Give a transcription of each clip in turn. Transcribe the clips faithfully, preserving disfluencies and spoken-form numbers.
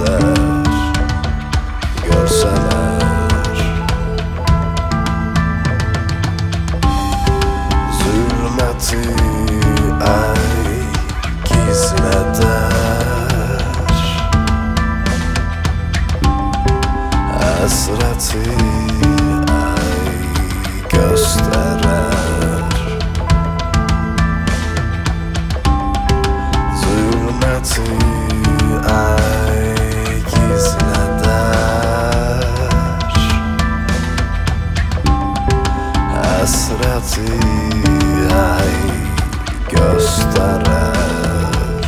eder görseler. Zulmeti ay gizleder, hasreti ay gösterer. Zulmeti ay gizleder, hasreti ay gösterer.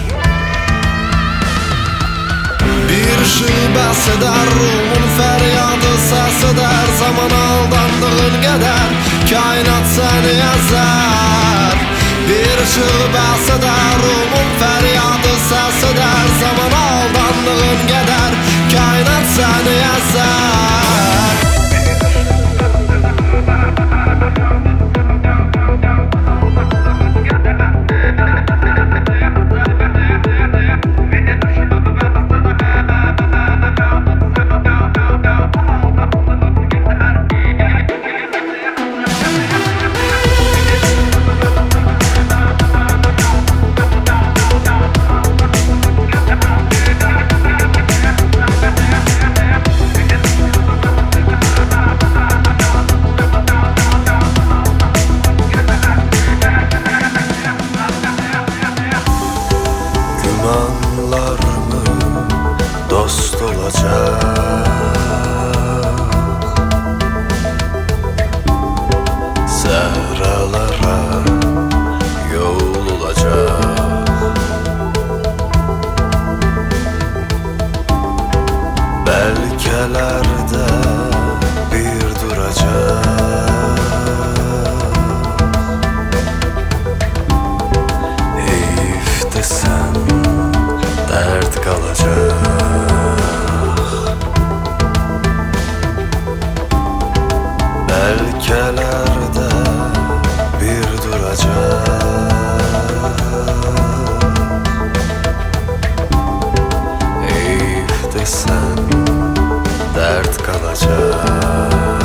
Bir şibes eder ruhun feryadı ses eder, zaman aldandığın kadar kainat seni ezer. Bir şibes eder ruhun feryadı ses eder, zaman aldandığın kadar kainat seni ezer. Gümanlar mı dost olacak? Sehralara yol olacak. Belkelerde bir duracak. Eyüp desen dert kalacak. Belkelerde bir duracak. Eyüp desen dert kalacak.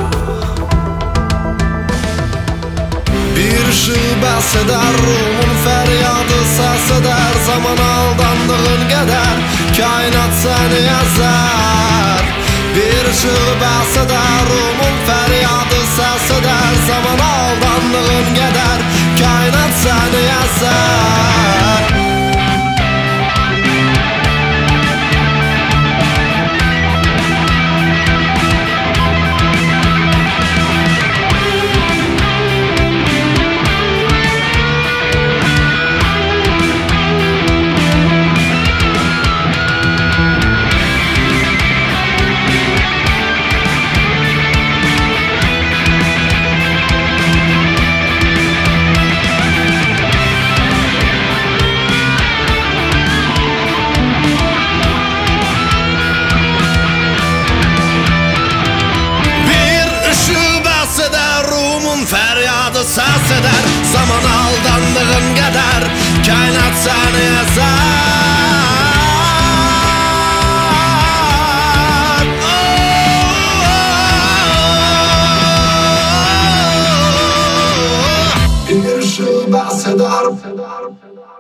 Bir şibes eder ruhun feryadı ses eder, zaman aldandığın kadar kainat seni ezer. Bir şibes eder ruhun feryadı ses eder, zaman aldandığın kadar kainat seni ezer. Feryadı ses eder, zaman aldandığın kadar kainat seni ezer. Bir şibes eder